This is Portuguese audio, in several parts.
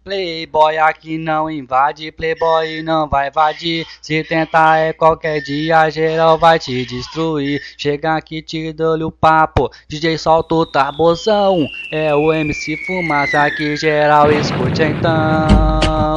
Playboy aqui não invade, playboy não vai invadir. Se tentar qualquer dia, geral vai te destruir. Chega aqui te dou-lhe o papo, DJ solta o tabozão. É o MC Fumaça aqui, geral escute então.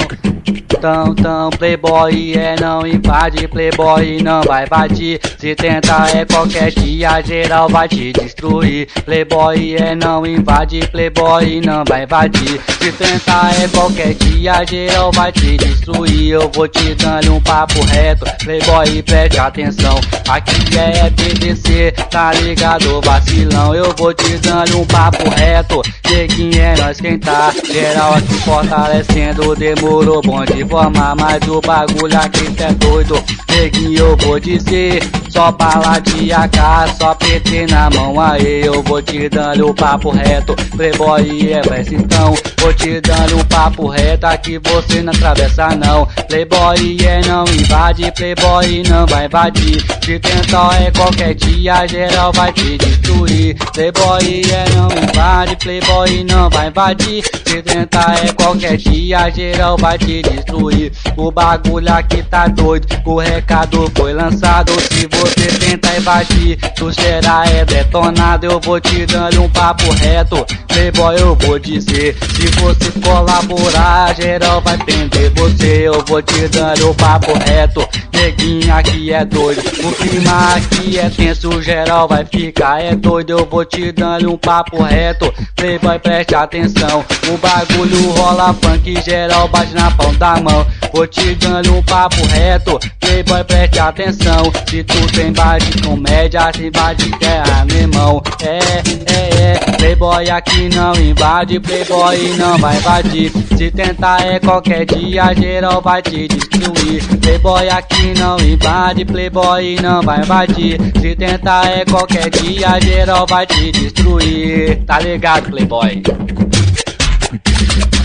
Playboy não invade, playboy não vai invadir. Se tentar qualquer dia, geral vai te destruir. Playboy não invade, playboy não vai invadir. Se tentar qualquer dia, geral vai te destruir. Eu vou te dando um papo reto, playboy preste atenção. Aqui é BBC, tá ligado vacilão. Eu vou te dando um papo reto, neguinho é nós quem tá. Geral aqui fortalecendo, demorou bom de forma, mas o bagulho aqui é doido. Neguinho eu vou dizer, só bala de AK, só PT na mão aí. Eu vou te dando o papo reto, playboy presta então. Vou te dando um papo reto, aqui você não atravessa não. Playboy não invade, playboy não vai invadir. Se tentar qualquer dia, geral vai te destruir. Playboy não invade, playboy não vai invadir. Se tentar qualquer dia, geral vai te destruir. O bagulho aqui tá doido, o recado foi lançado. Se você tentar invadir, tu será detonado. Eu vou te dando um papo reto, playboy eu vou dizer. Se você colaborar, geral vai prender você. Eu vou te dando um papo reto, neguinho aqui é doido. O clima aqui é tenso, geral vai ficar doido. Eu vou te dando um papo reto, playboy preste atenção. O bagulho rola funk, geral bate na palma da mão. Vou te dando um papo reto, playboy preste atenção. Se tu tem base de comédia, se invade terra, meu irmão. Playboy aqui não invade, playboy não vai invadir. Se tentar qualquer dia, geral vai te destruir. Playboy aqui não invade, playboy não vai invadir. Se tentar qualquer dia, geral vai te destruir. Tá ligado, playboy?